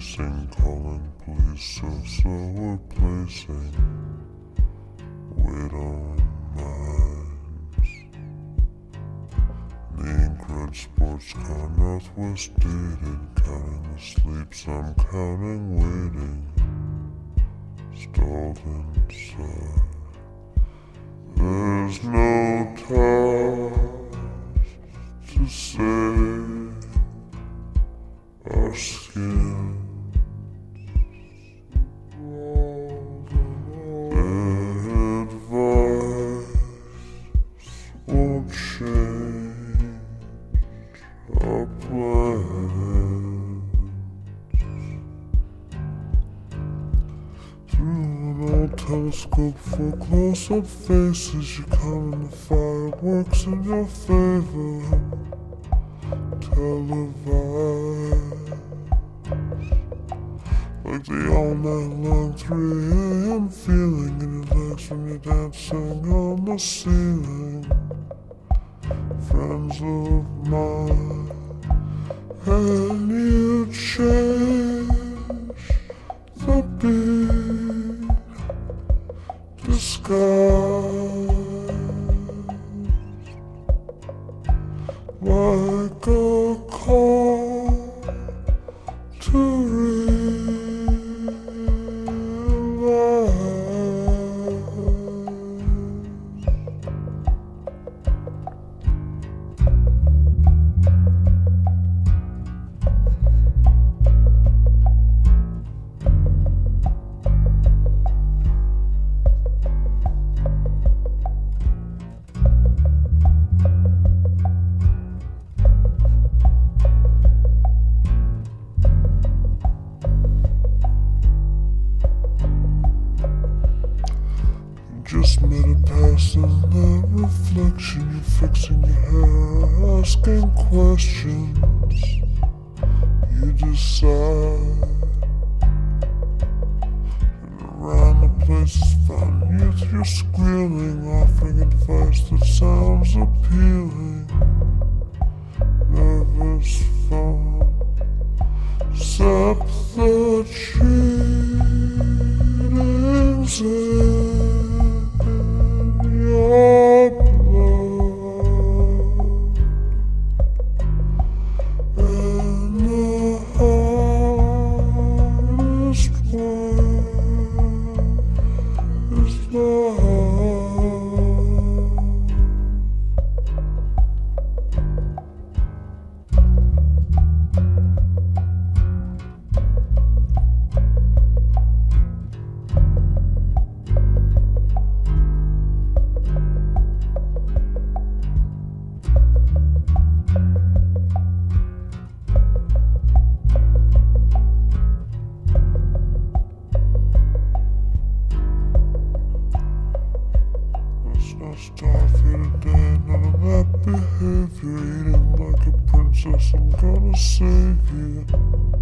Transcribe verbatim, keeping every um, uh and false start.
racing, calling police, so slow replacing. Weight on minds. The ink red sports car, Northwest dated, counting the sleeps, I'm counting waiting. Stalled inside. There's no time to save our skin. Advice won't change our plans. Through an old telescope for close-up faces, you count the fireworks in your favor. Televised like the all-night long three a m feeling in your legs when you're dancing on the ceiling. Friends of mine, and you change the beat, disguised like a call to realize. Just met a passing that reflection. You're fixing your hair, asking questions. You decide. And around the place is found youth. You're squealing, offering advice that sounds appealing. Nervous phone, sap the cheatings in your blood, and the hardest word is love. Let's not starve here today, none of that behavior. Eating like a princess, I'm gonna save you.